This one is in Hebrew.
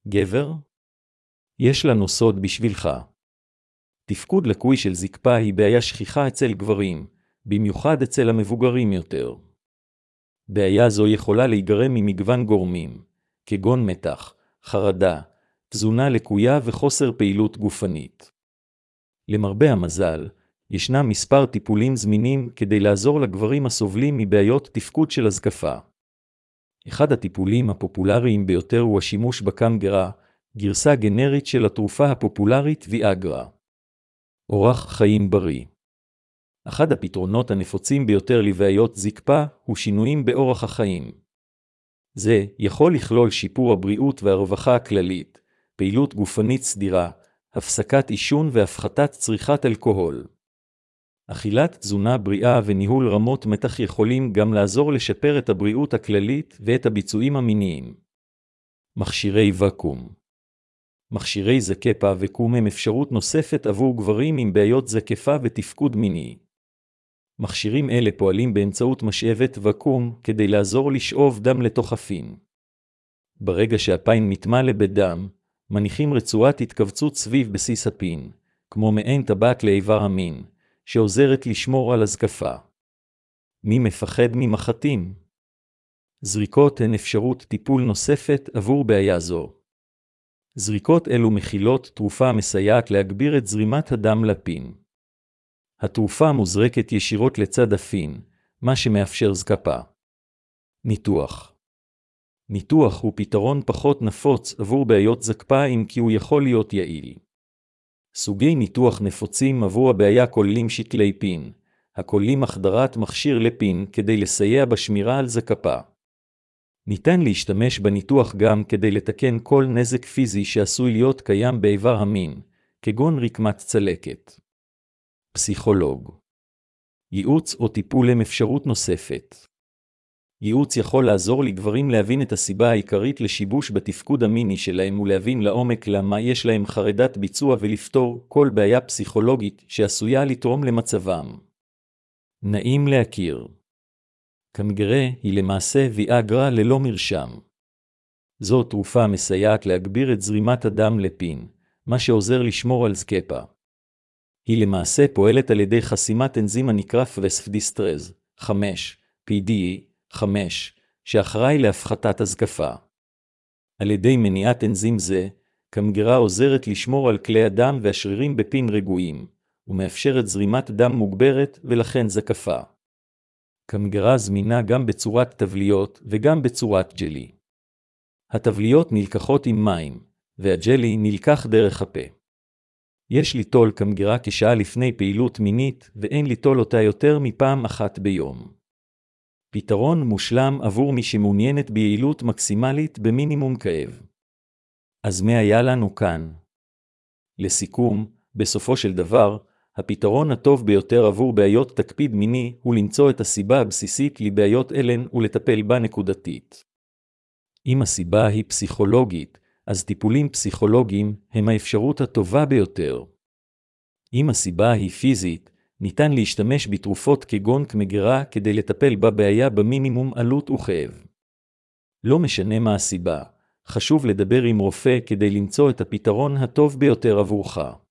גבר? יש לנו סוד בשבילך. תפקוד לקוי של זקפה היא בעיה שכיחה אצל גברים, במיוחד אצל המבוגרים יותר. בעיה זו יכולה להיגרם ממגוון גורמים, כגון מתח, חרדה, תזונה לקויה וחוסר פעילות גופנית. למרבה המזל, ישנם מספר טיפולים זמינים כדי לעזור לגברים הסובלים מבעיות תפקוד של הזקפה. אחד הטיפולים הפופולריים ביותר הוא השימוש בקמגרה, גרסה גנרית של התרופה הפופולרית ויאגרה. אורח חיים בריא. אחד הפתרונות הנפוצים ביותר לבעיות זקפה הוא שינויים באורח החיים. זה יכול לכלול שיפור הבריאות והרווחה הכללית, פעילות גופנית סדירה, הפסקת עישון והפחתת צריכת אלכוהול. אכילת תזונה בריאה וניהול רמות מתח יכולים גם לעזור לשפר את הבריאות הכללית ואת הביצועים המיניים. מכשירי וקום. מכשירי זקפה וקום הם אפשרות נוספת עבור גברים עם בעיות זקפה ותפקוד מיני. מכשירים אלה פועלים באמצעות משאבת וקום כדי לעזור לשאוב דם לתוך הפין. ברגע שהפין מתמלא בדם, מניחים רצועת התכווצות סביב בסיס הפין, כמו מעין טבעת לאיבר המין, שעוזרת לשמור על הזקפה. מי מפחד ממחטים? זריקות הן אפשרות טיפול נוספת עבור בעיה זו. זריקות אלו מכילות תרופה מסייעת להגביר את זרימת הדם לפין. התרופה מוזרקת ישירות לצד הפין, מה שמאפשר זקפה. ניתוח. ניתוח הוא פתרון פחות נפוץ עבור בעיות זקפה אם כי הוא יכול להיות יעיל. סוגי ניתוח נפוצים עבור הבעיה כוללים שתלי פין, הכוללים החדרת מכשיר לפין כדי לסייע בשמירה על זקפה. ניתן להשתמש בניתוח גם כדי לתקן כל נזק פיזי שעשוי להיות קיים באיבר המין, כגון רקמת צלקת. פסיכולוג. ייעוץ או טיפול הם אפשרות נוספת. ייעוץ יכול לעזור לגברים להבין את הסיבה העיקרית לשיבוש בתפקוד המיני שלהם ולהבין לעומק למה יש להם חרדת ביצוע ולפתור כל בעיה פסיכולוגית שעשויה לתרום למצבם. נעים להכיר. קמגרה היא למעשה ויאגרה ללא מרשם. זו תרופה מסייעת להגביר את זרימת הדם לפין, מה שעוזר לשמור על זקפה. היא למעשה פועלת על ידי חסימת אנזים הנקרא פוספדיסטרז 5, PDE5, שאחראי להפחתת הזקפה. על ידי מניעת אנזים זה, קמגרה עוזרת לשמור על כלי הדם והשרירים בפין רגועים, ומאפשרת זרימת דם מוגברת ולכן זקפה. קמגרה זמינה גם בצורת תבליות וגם בצורת ג'לי. התבליות נלקחות עם מים, והג'לי נלקח דרך הפה. יש ליטול קמגרה כשעה לפני פעילות מינית, ואין ליטול אותה יותר מפעם אחת ביום. פתרון מושלם עבור מי שמעוניינת ביעילות מקסימלית במינימום כאב. אז מה היה לנו כאן? לסיכום, בסופו של דבר, הפתרון הטוב ביותר עבור בעיות תקפיד מיני הוא למצוא את הסיבה הבסיסית לבעיות אלן ולטפל בה נקודתית. אם הסיבה היא פסיכולוגית, אז טיפולים פסיכולוגיים הם האפשרות הטובה ביותר. אם הסיבה היא פיזית, ניתן להשתמש בתרופות כגון קמגרה כדי לטפל בבעיה במינימום עלות וכאב. לא משנה מה הסיבה, חשוב לדבר עם רופא כדי למצוא את הפתרון הטוב ביותר עבורך.